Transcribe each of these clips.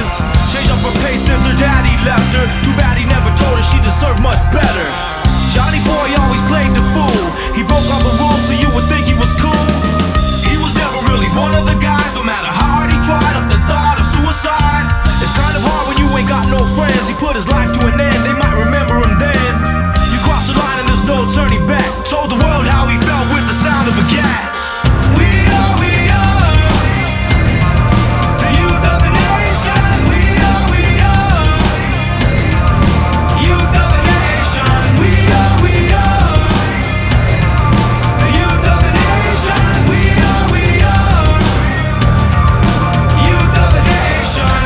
Changed up her pace since her daddy left her. Too bad he never told her she deserved much better. Johnny boy always played the fool. He broke all the rules so you would think he was cool. He was never really one of the guys. No matter how hard he tried, up the thought of suicide. It's kind of hard when you ain't got no friends. He put his life to an end, they might remember him then. You cross the line and there's no turning back. Told the world how he felt with the sound of a gat. We are the youth of the nation. We are youth of the nation. We are the youth of the nation. We are youth of the nation.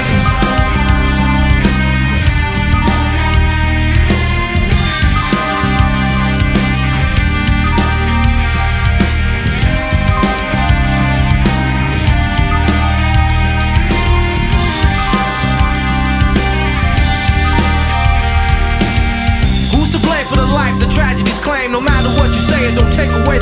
Who's to blame for the life the tragedies claim? No matter what you say, it don't take away